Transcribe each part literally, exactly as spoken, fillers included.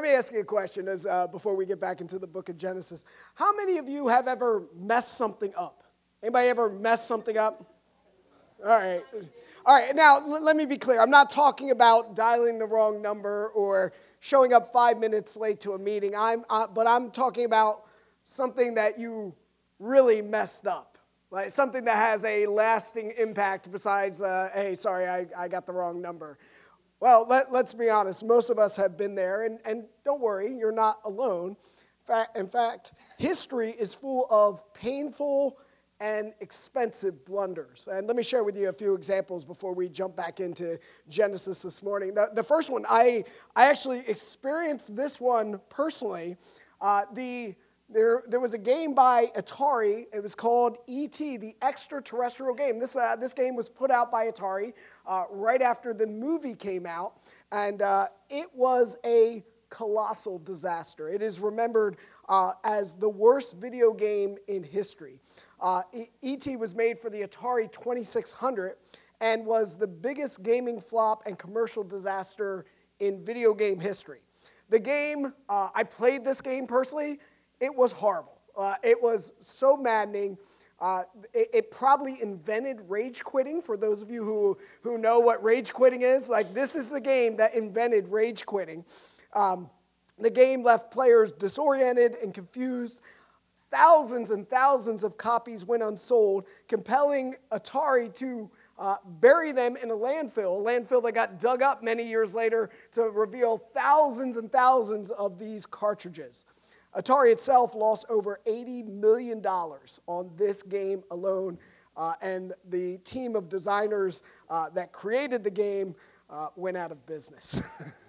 Let me ask you a question as uh, before we get back into the book of Genesis. How many of you have ever messed something up? Anybody ever messed something up? All right. All right, now l- let me be clear. I'm not talking about dialing the wrong number or showing up five minutes late to a meeting. I'm, uh, but I'm talking about something that you really messed up, like something that has a lasting impact besides, uh, hey, sorry, I, I got the wrong number. Well, let, let's be honest. Most of us have been there, and, and don't worry, you're not alone. In fact, in fact, history is full of painful and expensive blunders. And let me share with you a few examples before we jump back into Genesis this morning. The, the first one, I, I actually experienced this one personally. Uh, the There, there was a game by Atari. It was called E T, the extraterrestrial game. This, uh, this game was put out by Atari uh, right after the movie came out, and uh, it was a colossal disaster. It is remembered uh, as the worst video game in history. Uh, E T was made for the Atari twenty-six hundred and was the biggest gaming flop and commercial disaster in video game history. The game, uh, I played this game personally. It was horrible. Uh, it was so maddening. Uh, it, it probably invented rage quitting, for those of you who, who know what rage quitting is. Like, this is the game that invented rage quitting. Um, the game left players disoriented and confused. Thousands and thousands of copies went unsold, compelling Atari to uh, bury them in a landfill, a landfill that got dug up many years later to reveal thousands and thousands of these cartridges. Atari itself lost over eighty million dollars on this game alone, uh, and the team of designers uh, that created the game uh, went out of business.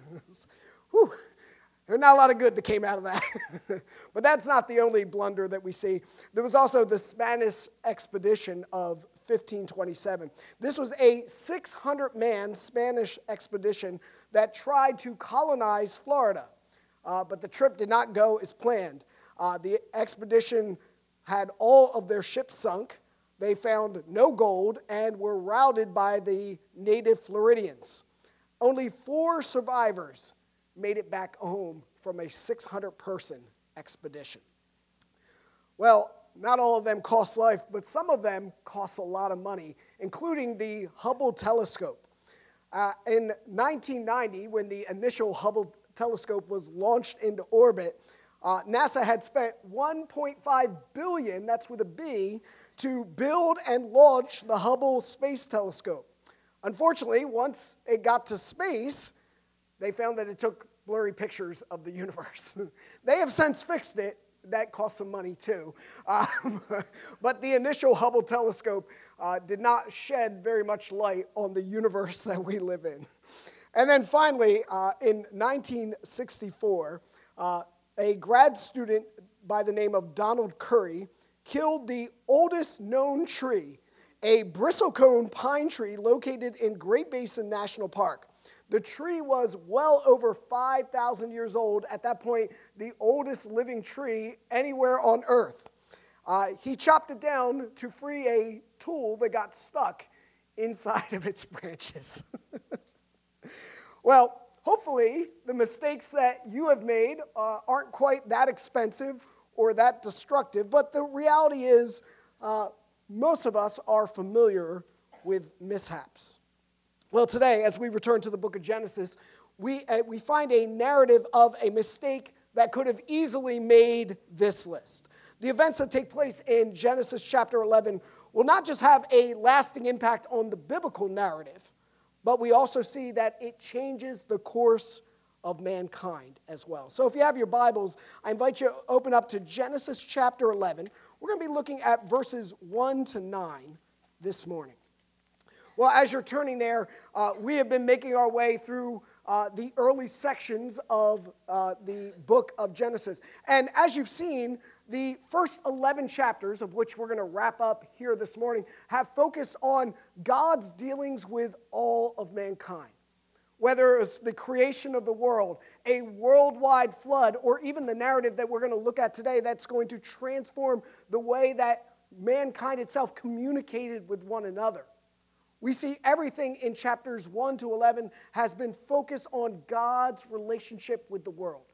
Whew. There's not a lot of good that came out of that. But that's not the only blunder that we see. There was also the Spanish expedition of fifteen twenty-seven. This was a six hundred man Spanish expedition that tried to colonize Florida. Uh, but the trip did not go as planned. Uh, the expedition had all of their ships sunk. They found no gold and were routed by the native Floridians. Only four survivors made it back home from a six hundred person expedition. Well, not all of them cost life, but some of them cost a lot of money, including the Hubble telescope. Uh, in nineteen ninety, when the initial Hubble telescope was launched into orbit, uh, NASA had spent one point five billion dollars, that's with a B, to build and launch the Hubble Space Telescope. Unfortunately, once it got to space, they found that it took blurry pictures of the universe. They have since fixed it. That cost some money too. Um, but the initial Hubble telescope uh, did not shed very much light on the universe that we live in. And then finally, uh, in nineteen sixty-four, uh, a grad student by the name of Donald Curry killed the oldest known tree, a bristlecone pine tree located in Great Basin National Park. The tree was well over five thousand years old, at that point, the oldest living tree anywhere on Earth. Uh, he chopped it down to free a tool that got stuck inside of its branches. Well, hopefully the mistakes that you have made uh, aren't quite that expensive or that destructive, but the reality is uh, most of us are familiar with mishaps. Well, today, as we return to the book of Genesis, we, uh, we find a narrative of a mistake that could have easily made this list. The events that take place in Genesis chapter eleven will not just have a lasting impact on the biblical narrative, but we also see that it changes the course of mankind as well. So if you have your Bibles, I invite you to open up to Genesis chapter eleven. We're going to be looking at verses one to nine this morning. Well, as you're turning there, uh, we have been making our way through uh, the early sections of uh, the book of Genesis. And as you've seen, the first eleven chapters, of which we're going to wrap up here this morning, have focused on God's dealings with all of mankind. Whether it's the creation of the world, a worldwide flood, or even the narrative that we're going to look at today that's going to transform the way that mankind itself communicated with one another. We see everything in chapters one to eleven has been focused on God's relationship with the world.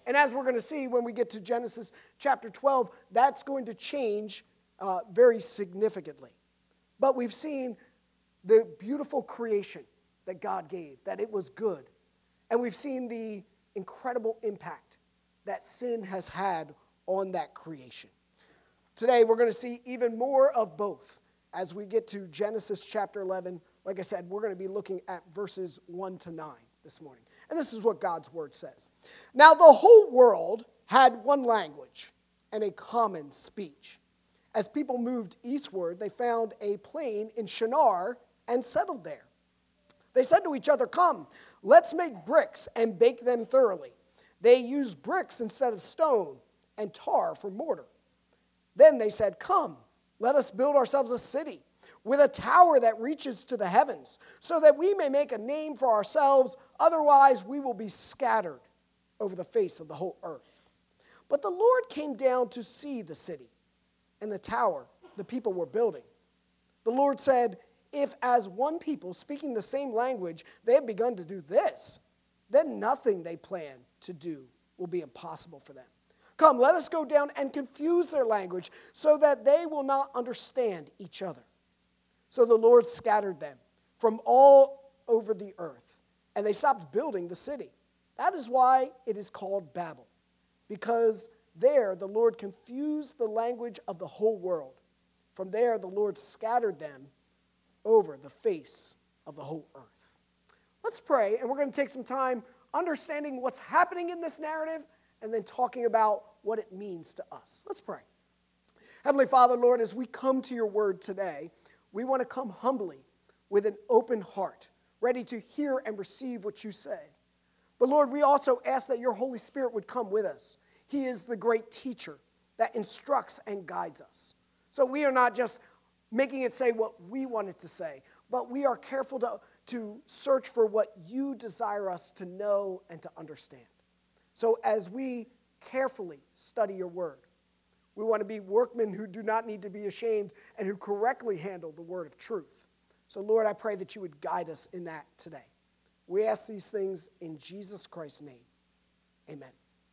And as we're going to see when we get to Genesis chapter twelve, that's going to change uh, very significantly. But we've seen the beautiful creation that God gave, that it was good. And we've seen the incredible impact that sin has had on that creation. Today, we're going to see even more of both as we get to Genesis chapter eleven. Like I said, we're going to be looking at verses one to nine this morning. And this is what God's word says. Now, the whole world had one language and a common speech. As people moved eastward, they found a plain in Shinar and settled there. They said to each other, "Come, let's make bricks and bake them thoroughly." They used bricks instead of stone and tar for mortar. Then they said, "Come, let us build ourselves a city with a tower that reaches to the heavens, so that we may make a name for ourselves. Otherwise, we will be scattered over the face of the whole earth." But the Lord came down to see the city and the tower the people were building. The Lord said, "If as one people speaking the same language they have begun to do this, then nothing they plan to do will be impossible for them. Come, let us go down and confuse their language so that they will not understand each other." So the Lord scattered them from all over the earth, and they stopped building the city. That is why it is called Babel, because there the Lord confused the language of the whole world. From there the Lord scattered them over the face of the whole earth. Let's pray, and we're going to take some time understanding what's happening in this narrative and then talking about what it means to us. Let's pray. Heavenly Father, Lord, as we come to your word today, we want to come humbly with an open heart, ready to hear and receive what you say. But Lord, we also ask that your Holy Spirit would come with us. He is the great teacher that instructs and guides us. So we are not just making it say what we want it to say, but we are careful to, to search for what you desire us to know and to understand. So as we carefully study your word, we want to be workmen who do not need to be ashamed and who correctly handle the word of truth. So Lord, I pray that you would guide us in that today. We ask these things in Jesus Christ's name. Amen.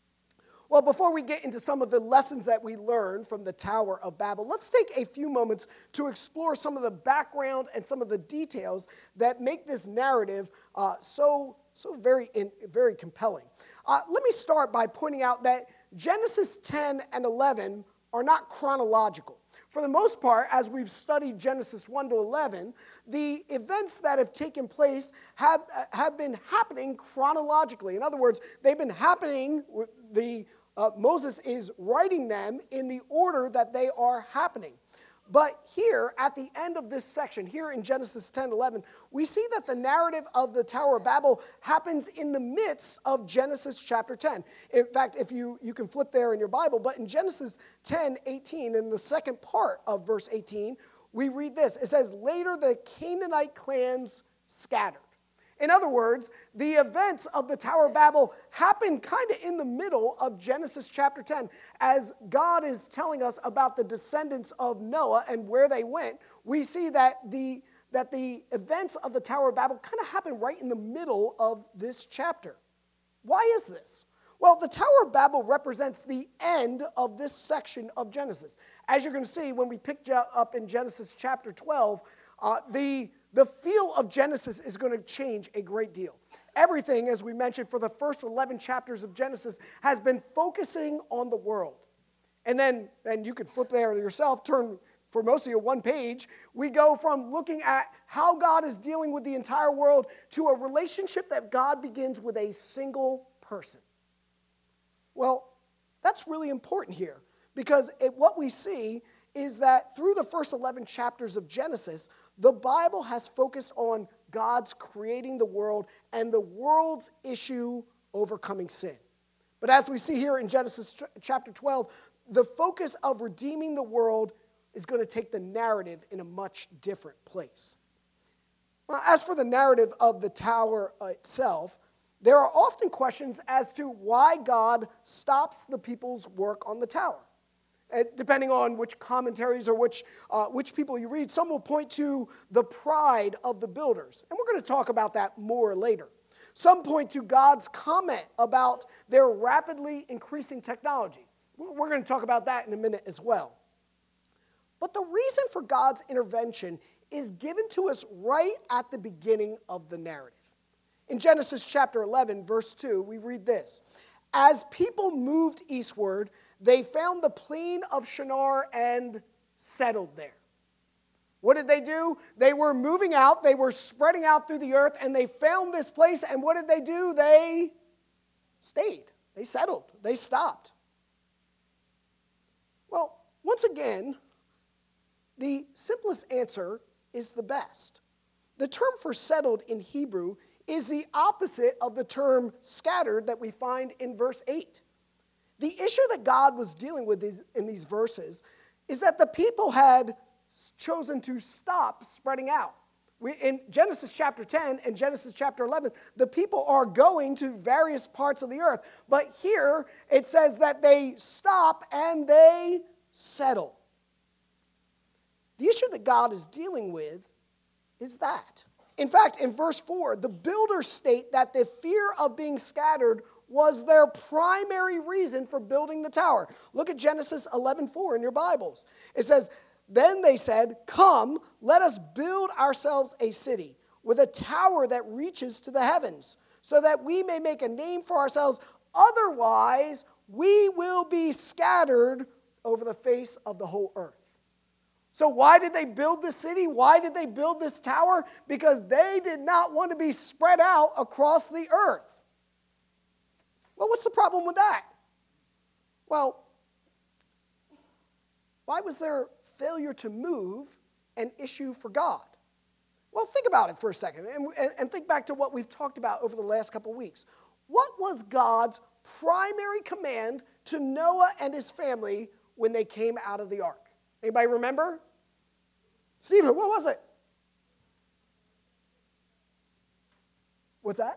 Well, before we get into some of the lessons that we learned from the Tower of Babel, let's take a few moments to explore some of the background and some of the details that make this narrative uh, so, so very, in, very compelling. Uh, let me start by pointing out that Genesis ten and eleven are not chronological. For the most part, as we've studied Genesis one to eleven, the events that have taken place have, have been happening chronologically. In other words, they've been happening, the uh, Moses is writing them in the order that they are happening. But here, at the end of this section, here in Genesis ten eleven, we see that the narrative of the Tower of Babel happens in the midst of Genesis chapter ten. In fact, if you, you can flip there in your Bible, but in Genesis ten eighteen, in the second part of verse eighteen, we read this. It says, "Later the Canaanite clans scattered." In other words, the events of the Tower of Babel happen kind of in the middle of Genesis chapter ten. As God is telling us about the descendants of Noah and where they went, we see that the, that the events of the Tower of Babel kind of happen right in the middle of this chapter. Why is this? Well, the Tower of Babel represents the end of this section of Genesis. As you're going to see when we pick up in Genesis chapter twelve, uh, the The feel of Genesis is going to change a great deal. Everything, as we mentioned, for the first eleven chapters of Genesis has been focusing on the world. And then, and you can flip there yourself, turn for most of you one page. We go from looking at how God is dealing with the entire world to a relationship that God begins with a single person. Well, that's really important here because it, what we see is that through the first eleven chapters of Genesis, the Bible has focused on God's creating the world and the world's issue overcoming sin. But as we see here in Genesis chapter twelve, the focus of redeeming the world is going to take the narrative in a much different place. Well, as for the narrative of the tower itself, there are often questions as to why God stops the people's work on the tower. Depending on which commentaries or which, uh, which people you read, some will point to the pride of the builders. And we're going to talk about that more later. Some point to God's comment about their rapidly increasing technology. We're going to talk about that in a minute as well. But the reason for God's intervention is given to us right at the beginning of the narrative. In Genesis chapter eleven, verse two, we read this. As people moved eastward, they found the plain of Shinar and settled there. What did they do? They were moving out, they were spreading out through the earth, and they found this place, and what did they do? They stayed. They settled. They stopped. Well, once again, the simplest answer is the best. The term for settled in Hebrew is the opposite of the term scattered that we find in verse eight. The issue that God was dealing with these, in these verses is that the people had chosen to stop spreading out. We, in Genesis chapter ten and Genesis chapter eleven, the people are going to various parts of the earth. But here it says that they stop and they settle. The issue that God is dealing with is that. In fact, in verse four, the builders state that the fear of being scattered was their primary reason for building the tower. Look at Genesis eleven four in your Bibles. It says, then they said, come, let us build ourselves a city with a tower that reaches to the heavens, so that we may make a name for ourselves. Otherwise, we will be scattered over the face of the whole earth. So why did they build this city? Why did they build this tower? Because they did not want to be spread out across the earth. Well, what's the problem with that? Well, why was their failure to move an issue for God? Well, think about it for a second and, and think back to what we've talked about over the last couple of weeks. What was God's primary command to Noah and his family when they came out of the ark? Anybody remember? Stephen, what was it? What's that?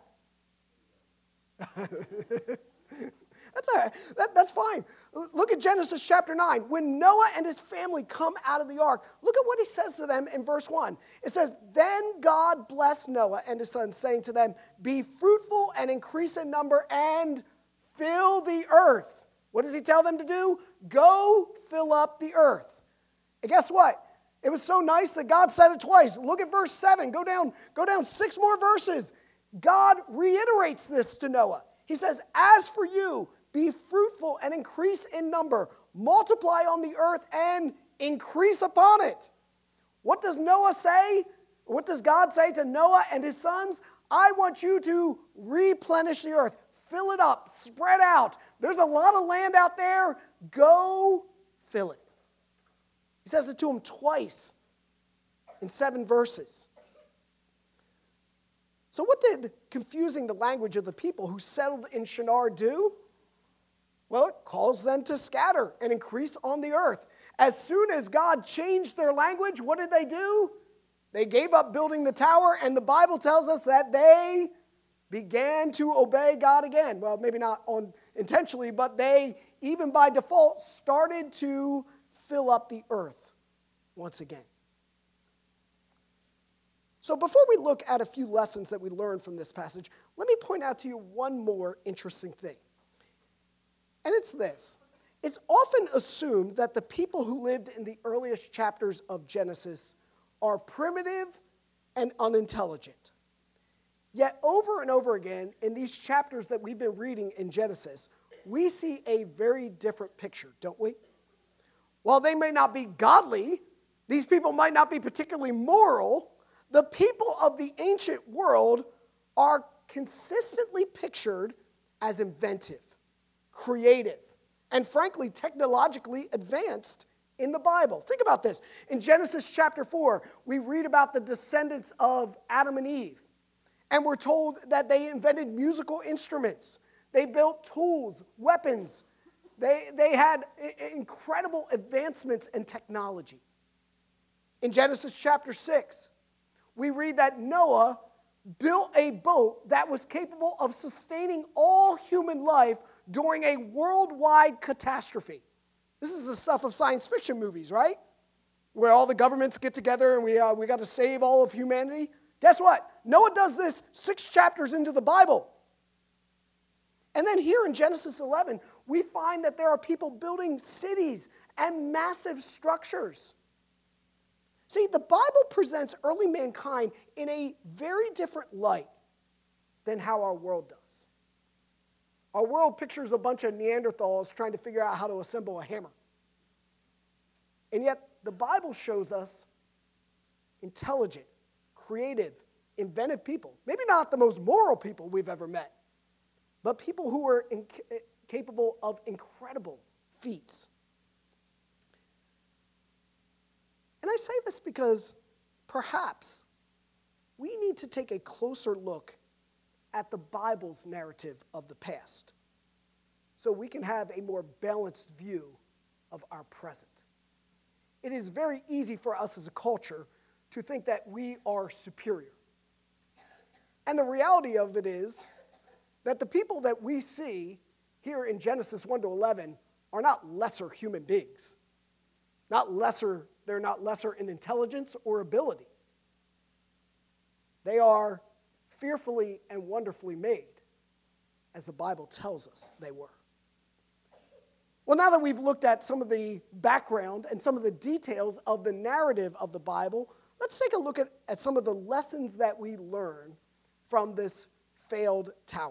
That's all right. That, that's fine. Look at Genesis chapter nine. When Noah and his family come out of the ark, look at what he says to them in verse one. It says, then God blessed Noah and his sons, saying to them, be fruitful and increase in number and fill the earth. What does he tell them to do? Go fill up the earth. And guess what? It was so nice that God said it twice. Look at verse seven. Go down, go down six more verses. God reiterates this to Noah. He says, as for you, be fruitful and increase in number. Multiply on the earth and increase upon it. What does Noah say? What does God say to Noah and his sons? I want you to replenish the earth. Fill it up. Spread out. There's a lot of land out there. Go fill it. He says it to them twice in seven verses. So what did confusing the language of the people who settled in Shinar do? Well, it calls them to scatter and increase on the earth. As soon as God changed their language, what did they do? They gave up building the tower, and the Bible tells us that they began to obey God again. Well, maybe not on intentionally, but they, even by default, started to fill up the earth once again. So before we look at a few lessons that we learned from this passage, let me point out to you one more interesting thing. And it's this. It's often assumed that the people who lived in the earliest chapters of Genesis are primitive and unintelligent. Yet over and over again in these chapters that we've been reading in Genesis, we see a very different picture, don't we? While they may not be godly, these people might not be particularly moral, the people of the ancient world are consistently pictured as inventive, creative, and frankly, technologically advanced in the Bible. Think about this. In Genesis chapter four, we read about the descendants of Adam and Eve. And we're told that they invented musical instruments. They built tools, weapons. They, they had incredible advancements in technology. In Genesis chapter six, we read that Noah built a boat that was capable of sustaining all human life during a worldwide catastrophe. This is the stuff of science fiction movies, right? Where all the governments get together and we, uh, we got to save all of humanity. Guess what? Noah does this six chapters into the Bible. And then here in Genesis eleven, we find that there are people building cities and massive structures. See, the Bible presents early mankind in a very different light than how our world does. Our world pictures a bunch of Neanderthals trying to figure out how to assemble a hammer. And yet, the Bible shows us intelligent, creative, inventive people. Maybe not the most moral people we've ever met, but people who were inc- capable of incredible feats. And I say this because perhaps we need to take a closer look at the Bible's narrative of the past so we can have a more balanced view of our present. It is very easy for us as a culture to think that we are superior. And the reality of it is that the people that we see here in Genesis one to eleven are not lesser human beings. Not lesser, they're not lesser in intelligence or ability. They are fearfully and wonderfully made, as the Bible tells us they were. Well, now that we've looked at some of the background and some of the details of the narrative of the Bible, let's take a look at, at some of the lessons that we learn from this failed tower.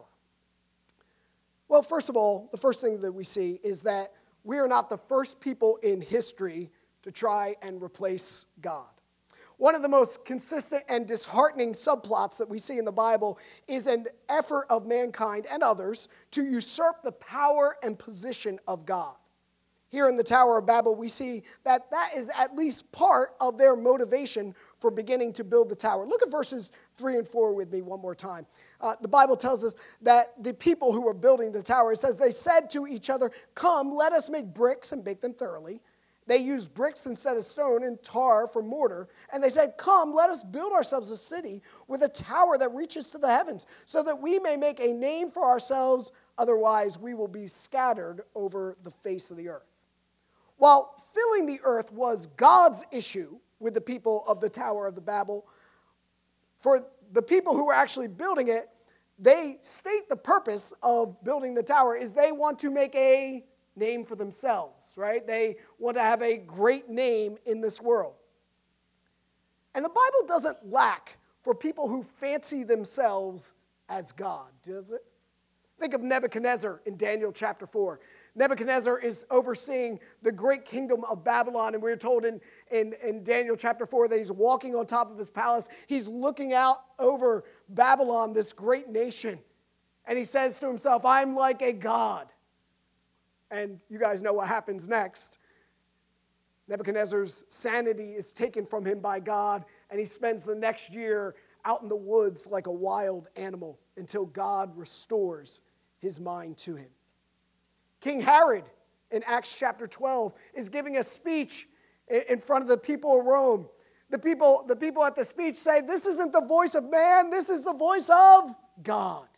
Well, first of all, the first thing that we see is that we are not the first people in history to try and replace God. One of the most consistent and disheartening subplots that we see in the Bible is an effort of mankind and others to usurp the power and position of God. Here in the Tower of Babel, we see that that is at least part of their motivation for beginning to build the tower. Look at verses three and four with me one more time. Uh, the Bible tells us that the people who were building the tower, it says, they said to each other, "Come, let us make bricks and bake them thoroughly." They used bricks instead of stone and tar for mortar. And they said, "Come, let us build ourselves a city with a tower that reaches to the heavens, so that we may make a name for ourselves. Otherwise, we will be scattered over the face of the earth." While filling the earth was God's issue with the people of the Tower of the Babel, for the people who were actually building it, they state the purpose of building the tower is they want to make a name for themselves, right? They want to have a great name in this world. And the Bible doesn't lack for people who fancy themselves as God, does it? Think of Nebuchadnezzar in Daniel chapter four. Nebuchadnezzar is overseeing the great kingdom of Babylon, and we're told in, in, in Daniel chapter four that he's walking on top of his palace. He's looking out over Babylon, this great nation, and he says to himself, "I'm like a god." And you guys know what happens next. Nebuchadnezzar's sanity is taken from him by God, and he spends the next year out in the woods like a wild animal until God restores his mind to him. King Herod in Acts chapter twelve is giving a speech in front of the people of Rome. The people, the people at the speech say, "This isn't the voice of man, this is the voice of God."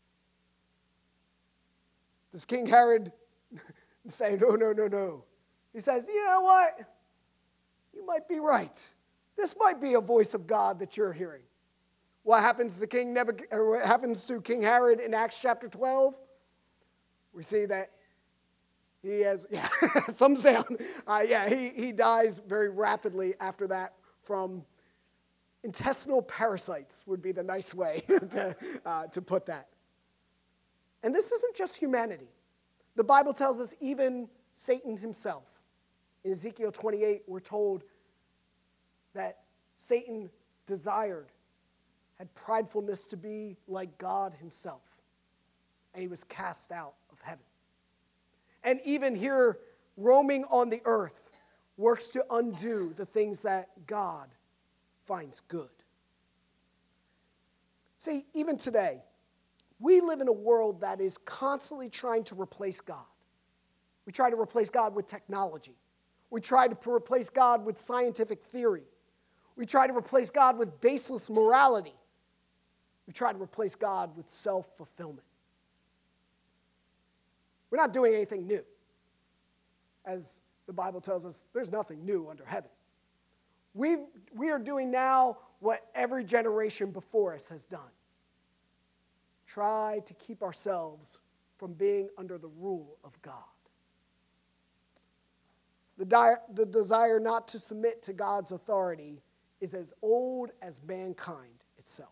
Does King Herod say, "No, no, no, no"? He says, "You know what? You might be right. This might be a voice of God that you're hearing." What happens to King Nebuch- or what happens to King Herod in Acts chapter twelve? We see that he has, yeah, thumbs down. Uh, yeah, he, he dies very rapidly after that from intestinal parasites would be the nice way to, uh, to put that. And this isn't just humanity. The Bible tells us even Satan himself. In Ezekiel twenty-eight, we're told that Satan desired, had pridefulness to be like God himself, and he was cast out of heaven. And even here, roaming on the earth, works to undo the things that God finds good. See, even today, we live in a world that is constantly trying to replace God. We try to replace God with technology. We try to replace God with scientific theory. We try to replace God with baseless morality. We try to replace God with self-fulfillment. We're not doing anything new. As the Bible tells us, there's nothing new under heaven. We, we are doing now what every generation before us has done. Try to keep ourselves from being under the rule of God. The, di- the desire not to submit to God's authority is as old as mankind itself.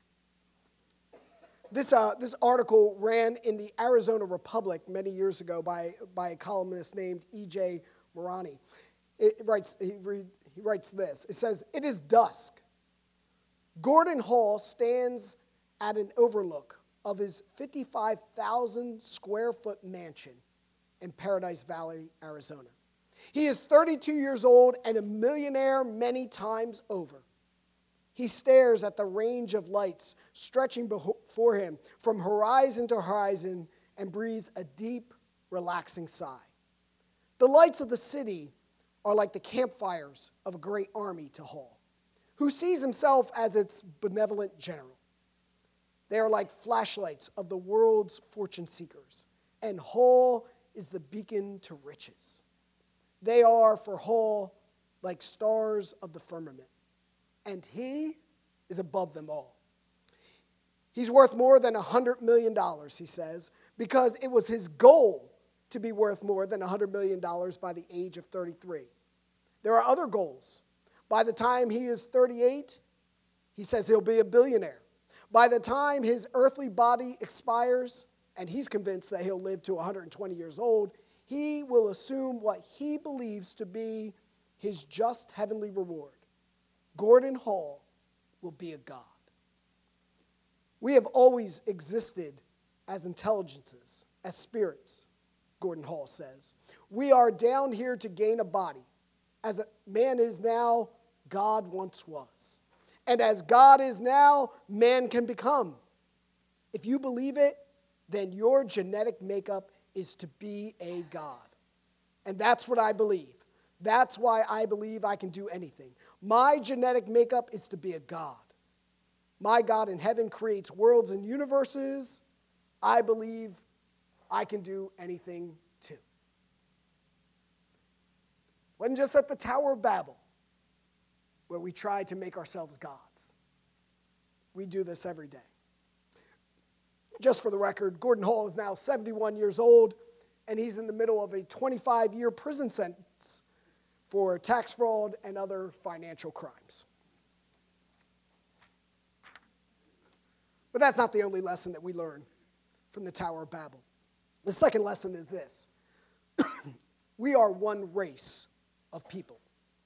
This, uh, this article ran in the Arizona Republic many years ago by, by a columnist named E J Morani. It writes, he, read, he writes this. It says, "It is dusk. Gordon Hall stands at an overlook of his fifty-five thousand square foot mansion in Paradise Valley, Arizona. He is thirty-two years old and a millionaire many times over. He stares at the range of lights stretching before him from horizon to horizon and breathes a deep, relaxing sigh. The lights of the city are like the campfires of a great army to Hall, who sees himself as its benevolent general. They are like flashlights of the world's fortune seekers, and Hall is the beacon to riches. They are, for Hall, like stars of the firmament, and he is above them all. He's worth more than one hundred million dollars, he says, because it was his goal to be worth more than one hundred million dollars by the age of thirty-three. There are other goals. By the time he is thirty-eight, he says he'll be a billionaire. By the time his earthly body expires, and he's convinced that he'll live to one hundred twenty years old, he will assume what he believes to be his just heavenly reward. Gordon Hall will be a god. We have always existed as intelligences, as spirits, Gordon Hall says. We are down here to gain a body. As a man is now, God once was. And as God is now, man can become. If you believe it, then your genetic makeup is to be a god. And that's what I believe. That's why I believe I can do anything. My genetic makeup is to be a god. My God in heaven creates worlds and universes. I believe I can do anything too. Wasn't just at the Tower of Babel where we tried to make ourselves gods. We do this every day. Just for the record, Gordon Hall is now seventy-one years old, and he's in the middle of a twenty-five year prison sentence for tax fraud and other financial crimes. But that's not the only lesson that we learn from the Tower of Babel. The second lesson is this. We are one race of people.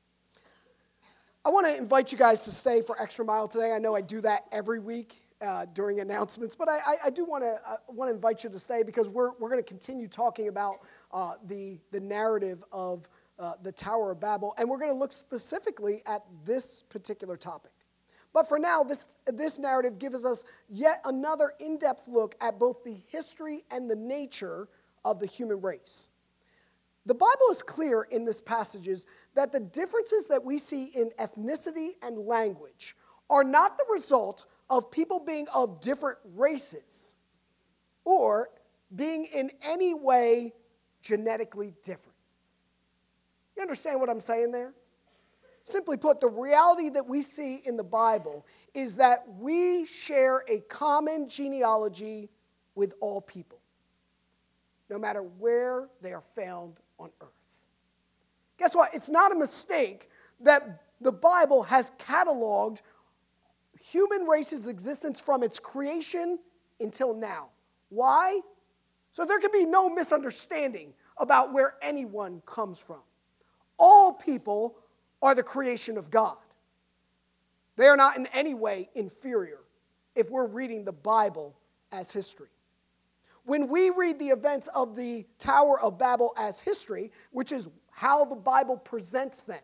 I want to invite you guys to stay for Extra Mile today. I know I do that every week uh, during announcements, but I, I, I do want to uh, want to invite you to stay because we're we're going to continue talking about uh, the the narrative of uh, the Tower of Babel, and we're going to look specifically at this particular topic. But for now, this this narrative gives us yet another in-depth look at both the history and the nature of the human race. The Bible is clear in this passages that the differences that we see in ethnicity and language are not the result of people being of different races or being in any way genetically different. You understand what I'm saying there? Simply put, the reality that we see in the Bible is that we share a common genealogy with all people, no matter where they are found on earth. Guess what? It's not a mistake that the Bible has cataloged human race's existence from its creation until now. Why? So there can be no misunderstanding about where anyone comes from. All people are the creation of God. They are not in any way inferior if we're reading the Bible as history. When we read the events of the Tower of Babel as history, which is how the Bible presents them,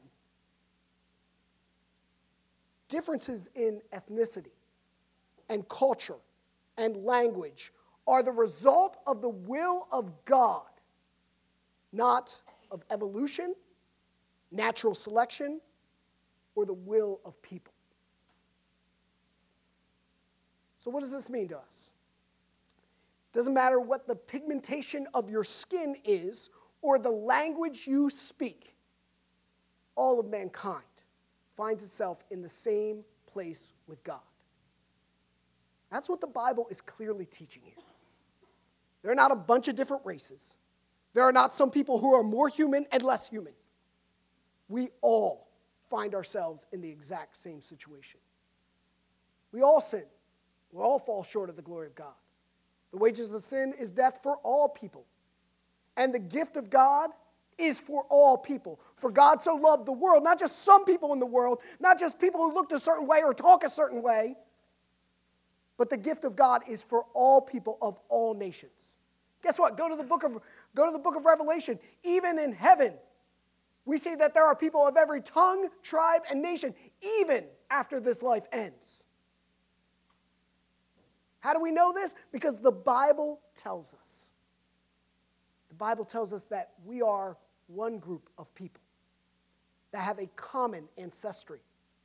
differences in ethnicity and culture and language are the result of the will of God, not of evolution, natural selection, or the will of people. So what does this mean to us? Doesn't matter what the pigmentation of your skin is or the language you speak, all of mankind finds itself in the same place with God. That's what the Bible is clearly teaching here. There are not a bunch of different races. There are not some people who are more human and less human. We all find ourselves in the exact same situation. We all sin. We all fall short of the glory of God. The wages of sin is death for all people. And the gift of God is for all people. For God so loved the world, not just some people in the world, not just people who looked a certain way or talk a certain way, but the gift of God is for all people of all nations. Guess what? Go to the book of, go to the book of Revelation. Even in heaven, we see that there are people of every tongue, tribe, and nation, even after this life ends. How do we know this? Because the Bible tells us. The Bible tells us that we are one group of people that have a common ancestry.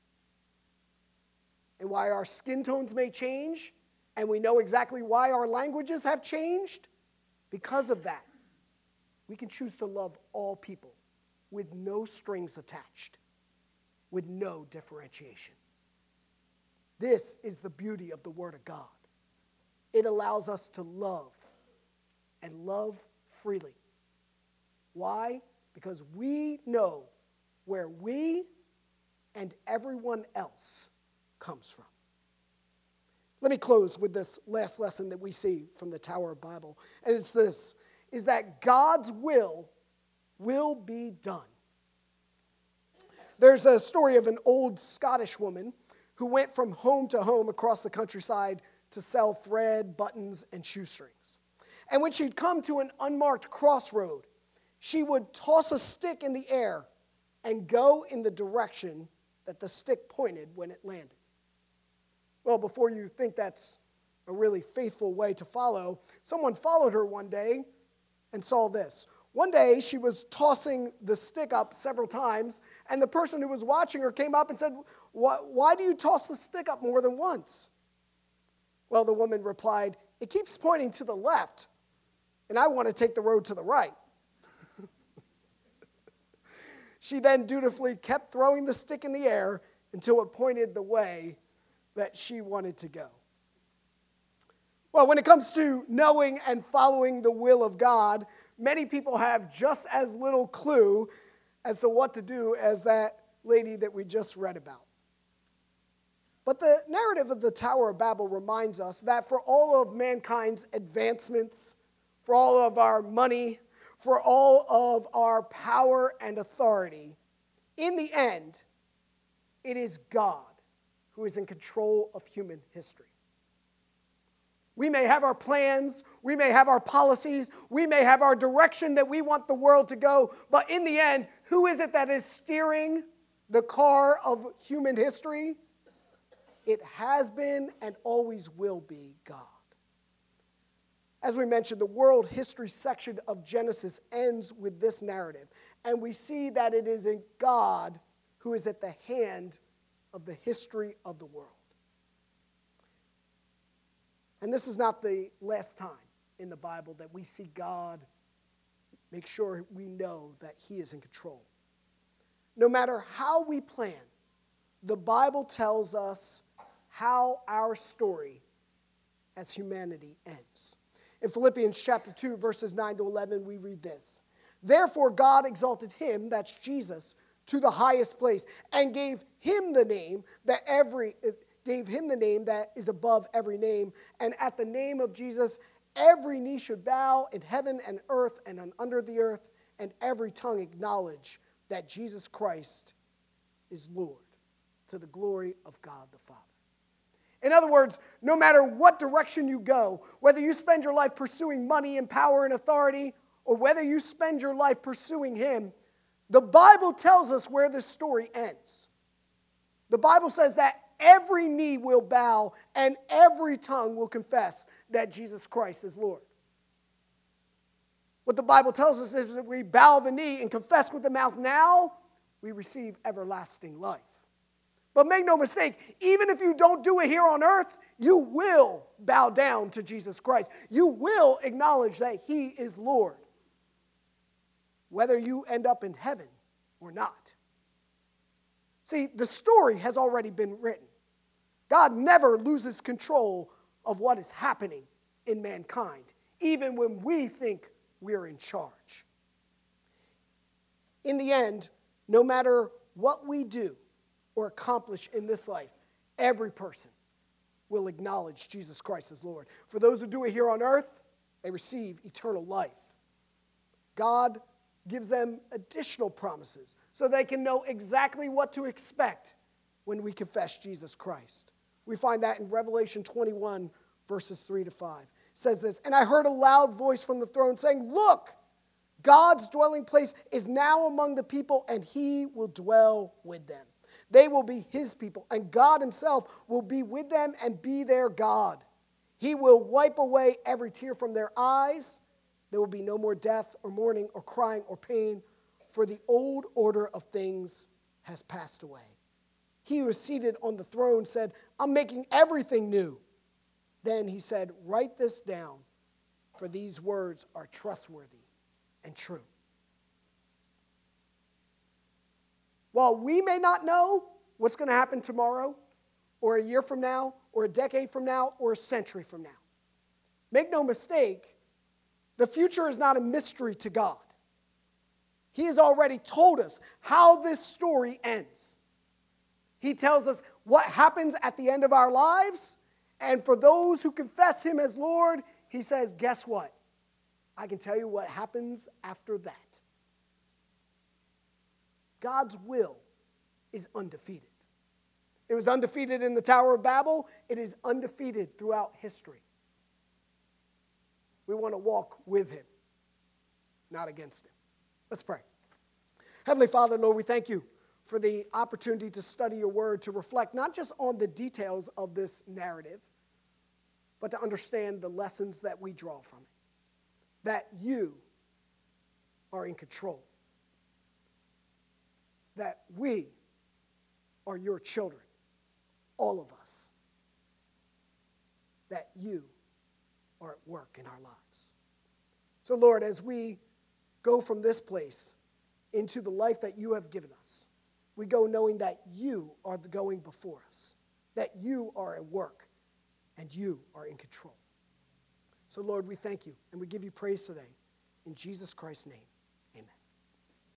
And while our skin tones may change, and we know exactly why our languages have changed, because of that, we can choose to love all people with no strings attached, with no differentiation. This is the beauty of the Word of God. It allows us to love and love freely. Why? Because we know where we and everyone else comes from. Let me close with this last lesson that we see from the Tower of Babel. And it's this, is that God's will will be done. There's a story of an old Scottish woman who went from home to home across the countryside to sell thread, buttons, and shoestrings. And when she'd come to an unmarked crossroad, she would toss a stick in the air and go in the direction that the stick pointed when it landed. Well, before you think that's a really faithful way to follow, someone followed her one day and saw this. One day, she was tossing the stick up several times, and the person who was watching her came up and said, "Why do you toss the stick up more than once?" Well, the woman replied, "It keeps pointing to the left, and I want to take the road to the right." She then dutifully kept throwing the stick in the air until it pointed the way that she wanted to go. Well, when it comes to knowing and following the will of God, many people have just as little clue as to what to do as that lady that we just read about. But the narrative of the Tower of Babel reminds us that for all of mankind's advancements, for all of our money, for all of our power and authority, in the end, it is God who is in control of human history. We may have our plans, we may have our policies, we may have our direction that we want the world to go, but in the end, who is it that is steering the car of human history? It has been and always will be God. As we mentioned, the world history section of Genesis ends with this narrative, and we see that it is in God who is at the hand of the history of the world. And this is not the last time in the Bible that we see God make sure we know that He is in control. No matter how we plan, the Bible tells us how our story as humanity ends. In Philippians chapter two, verses nine to eleven, we read this. Therefore God exalted Him, that's Jesus, to the highest place and gave Him the name that every gave Him the name that is above every name. And at the name of Jesus, every knee should bow in heaven and earth and on under the earth, and every tongue acknowledge that Jesus Christ is Lord, to the glory of God the Father. In other words, no matter what direction you go, whether you spend your life pursuing money and power and authority, or whether you spend your life pursuing Him, the Bible tells us where this story ends. The Bible says that every knee will bow and every tongue will confess that Jesus Christ is Lord. What the Bible tells us is that we bow the knee and confess with the mouth now, we receive everlasting life. But make no mistake, even if you don't do it here on earth, you will bow down to Jesus Christ. You will acknowledge that He is Lord, whether you end up in heaven or not. See, the story has already been written. God never loses control of what is happening in mankind, even when we think we're in charge. In the end, no matter what we do or accomplish in this life, every person will acknowledge Jesus Christ as Lord. For those who do it here on earth, they receive eternal life. God gives them additional promises so they can know exactly what to expect when we confess Jesus Christ. We find that in Revelation twenty-one, verses three to five. It says this, "And I heard a loud voice from the throne saying, 'Look, God's dwelling place is now among the people, and he will dwell with them. They will be his people, and God himself will be with them and be their God. He will wipe away every tear from their eyes. There will be no more death or mourning or crying or pain, for the old order of things has passed away.' He who is seated on the throne said, 'I'm making everything new.' Then he said, 'Write this down, for these words are trustworthy and true.'" While we may not know what's going to happen tomorrow, or a year from now, or a decade from now, or a century from now, make no mistake, the future is not a mystery to God. He has already told us how this story ends. He tells us what happens at the end of our lives, and for those who confess him as Lord, he says, guess what? I can tell you what happens after that. God's will is undefeated. It was undefeated in the Tower of Babel. It is undefeated throughout history. We want to walk with him, not against him. Let's pray. Heavenly Father, Lord, we thank you for the opportunity to study your word, to reflect not just on the details of this narrative, but to understand the lessons that we draw from it. That you are in control. That we are your children, all of us. That you are at work in our lives. So, Lord, as we go from this place into the life that you have given us, we go knowing that you are the going before us, that you are at work, and you are in control. So, Lord, we thank you, and we give you praise today. In Jesus Christ's name.